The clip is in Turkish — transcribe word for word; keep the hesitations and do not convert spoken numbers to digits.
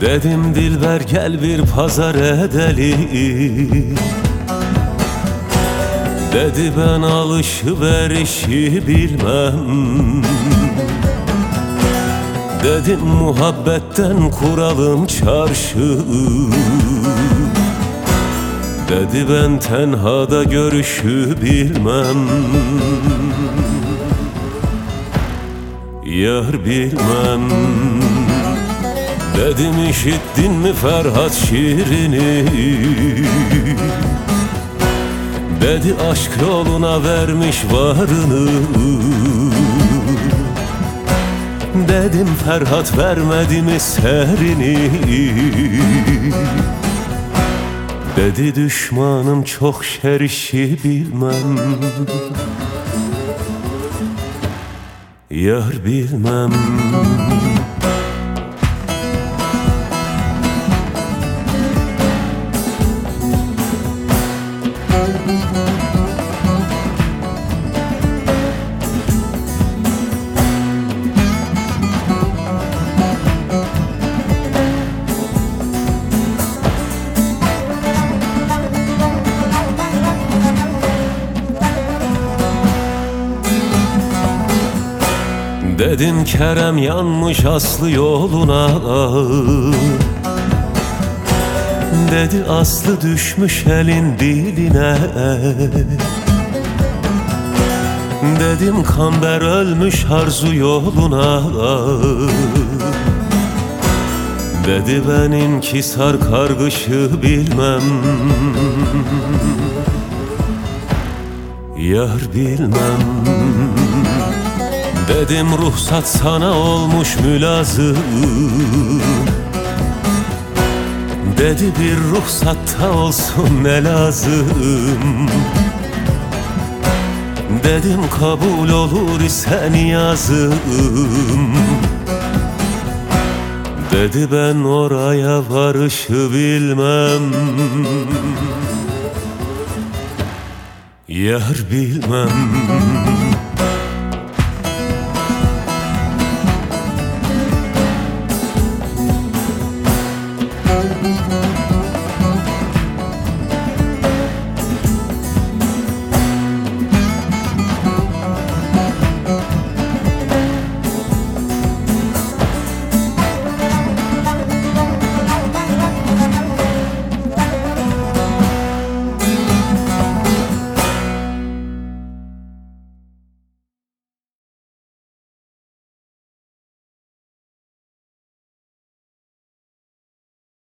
Dedim dilber gel bir pazar edelim. Dedi ben alışverişi bilmem. Dedim muhabbetten kuralım çarşı. Dedi ben tenhada görüşü bilmem. Yar bilmem. Dedim işittin mi Ferhat şiirini? Dedi aşk yoluna vermiş varını. Dedim Ferhat vermedi mi serini? Dedi düşmanım çok şerişi bilmem. Yar bilmem. Dedin Kerem yanmış Aslı yoluna. Dedi Aslı düşmüş elin diline. Dedim Kamber ölmüş Arzu yoluna. Dedi ben inkisar kargışı bilmem. Yar bilmem. Dedim ruhsat sana olmuş mülazım. Dedi bir ruhsatta olsun ne lazım. Dedim kabul olur ise niyazım. Dedi ben oraya varışı bilmem. Yar bilmem.